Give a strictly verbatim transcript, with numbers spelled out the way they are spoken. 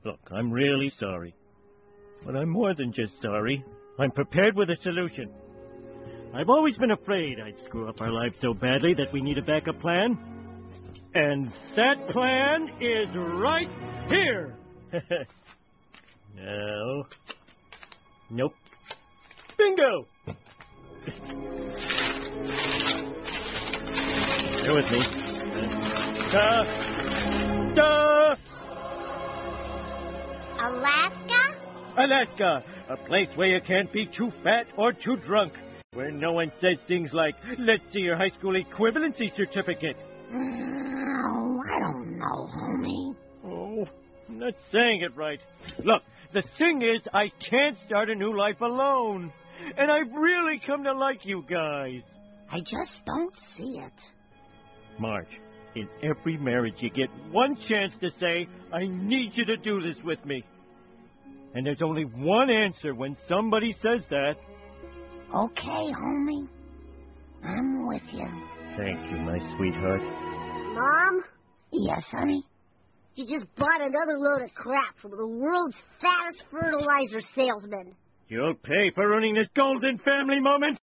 Look, I'm really sorry. But I'm more than just sorry. I'm prepared with a solution. I've always been afraid I'd screw up our lives so badly that we need a backup plan. And that plan is right here. No. Nope. Bingo! Bear with me. Uh, duh! Alaska? Alaska, a place where you can't be too fat or too drunk, where no one says things like, let's see your high school equivalency certificate. Oh, I don't know, homie. Oh, I'm not saying it right. Look, the thing is, I can't start a new life alone. And I've really come to like you guys. I just don't see it. Marge, in every marriage you get one chance to say, I need you to do this with me. And there's only one answer when somebody says that. Okay, homie. I'm with you. Thank you, my sweetheart. Mom? Yes, honey? You just bought another load of crap from the world's fattest fertilizer salesman. You'll pay for ruining this golden family moment.